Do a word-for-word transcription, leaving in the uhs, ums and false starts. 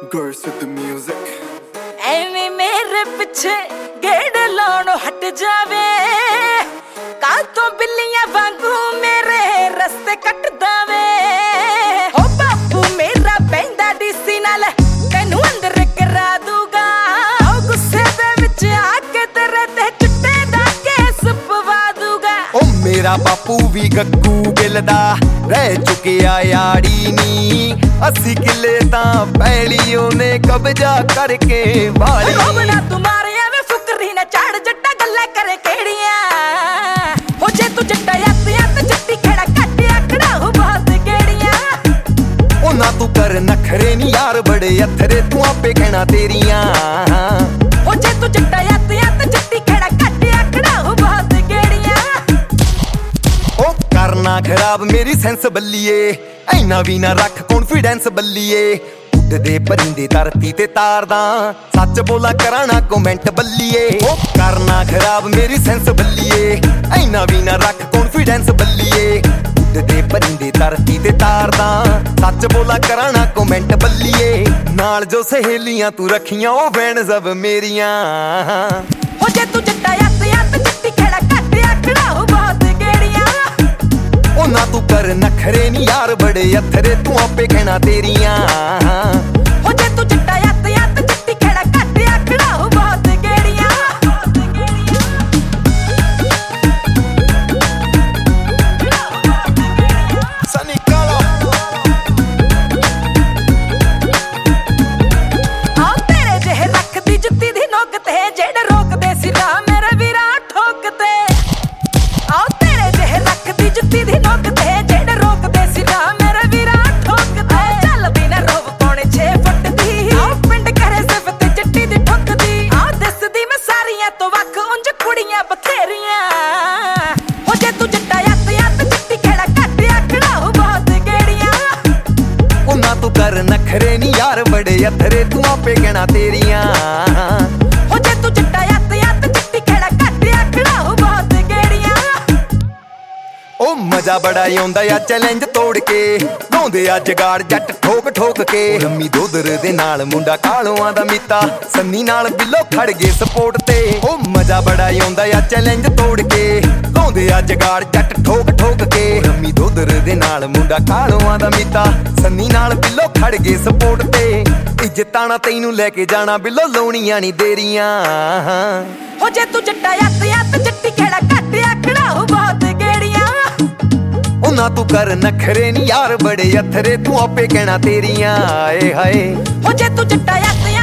Girls with the music. ਐਵੇਂ ਮੇਰੇ ਪਿੱਛੇ ਗੇੜ ਲਾਉਣੋਂ ਹਟ ਜਾਵੇ, ਕਾਤੋਂ ਬਿੱਲੀਆਂ ਵਾਂਗੂ ਮੇਰੇ ਰਸਤੇ ਕੱਟਦਾ ਵੇ। ਹੋ ਬਾਪੂ ਮੇਰਾ ਪੈਂਦਾ ਡੀਸੀ ਨਾਲ ਤੈਨੂੰ ਅੰਦਰ ਕਰਾ ਦੂਗਾ, ਉਹ ਗੁੱਸੇ ਦੇ ਵਿੱਚ ਆ ਕੇ ਤੇਰੇ ਤੇ ਚਿੱਟੇ ਦਾ ਕੇਸ ਪਵਾ ਦੂਗਾ। ਉਹ ਮੇਰਾ ਬਾਪੂ ਵੀ ਗੱਗੂ ਗਿੱਲ ਦਾ ਰਹਿ ਚੁੱਕਿਆ ਯਾਰੀ ਨੀ, अस्सी किले तां पैली ओने कब्जा करके वाली। रोबना तुम्हारे वे फुकरी ना चाड़ जट्टा गल्ला करे केड़ियां, हो जे तू जट्टा यात यात जट्टी खेड़ा कट आकड़ा हो बहुत गेड़ियां। ओ ना तू कर नखरे नी यार बड़े अथरे तू आपे कहना तेरियां, हो जे तू जट्टा यात यात जट्टी खेड़ा कट आकड़ा हो बहुत गेड़ियां। ओ करना खराब मेरी सेंस बल्लीए, ऐना भी ना रख कॉन्फिडेंस बल्लीए। उड़दे परिंदे धरती ते तारदा, सच बोला कराना कमेंट बल्लीए। ओ करना खराब मेरी सेंस बल्लीए, ऐना भी ना रख कॉन्फिडेंस बल्लीए। उड़दे परिंदे धरती ते तारदा, सच बोला कराना कमेंट बल्लीए। नाल जो सहेलियां तू रखियां ओ बैन सब मेरियां, हो जे तू जट्टा यात यात जट्टी खेड़ा कट आकड़ा हो बहुत गेड़ियां। ओ ना तू कर नखरे नी यार बड़े अथरे तू आपे कहना तेरियां, हो जे तू जट्टा यात यात जट्टी खेड़ा कट आकड़ा हो बहुत गेड़ियां। सनी काला आओ तेरे जेहे रख दी जुत्ती दी नोक ते जेड़े रोकदे सी राह मेरे वीरा ठोकते। आओ तेरे जेहे रख दी जुत्ती दी नोक ते जेड़े रोकदे सी राह मेरे वीरा ठोकते। चल भी ना रोब पौने छे फुट दी, आओ पिंड करे सिफत जट्टी दी ठुकदी। आओ दसदी मैं सारियां तो वख उंज कुड़ियां बथेरियां, हो जे तू जट्टा यात यात जट्टी खेड़ा कट आकड़ा हो बहुत गेड़ियां। ओ ना तू कर नखरे नी यार बड़े अथरे तू आपे कहना तेरियां, हो जे तू जट्टा यात यात जट्टी खेड़ा कट आकड़ा हो बहुत गेड़ियां। ओ मजा बड़ा आउंदा आ चैलेंज तोड़ के, लाउंदे आ जगाड़ जट ठोक ठोक के। रम्मी दोदर दे नाल मुंडा कालोआं दा मीता, सन्नी नाल बिल्लो खड़ गए सपोर्ट ते। ओ मजा बड़ा आउंदा आ चैलेंज तोड़ के, लाउंदे आ जगाड़ जट ठोक ठोक के। रम्मी दोदर दे नाल मुंडा कालोआं दा मीता, सन्नी नाल बिल्लो खड़ गए सपोर्ट ते। इज्जतां ना तैनू लेके जाना बिल्लो लाउणियां नी देरियां, हो जे तू जट्टा यात यात जट्टी खेड़ा कट आकड़ा हो बहुत गेड़ियां। ओ ना तू कर नखरे नी यार बड़े अथरे तू आपे कहना तेरियां, आए हाय। हो जे तू जट्टा यात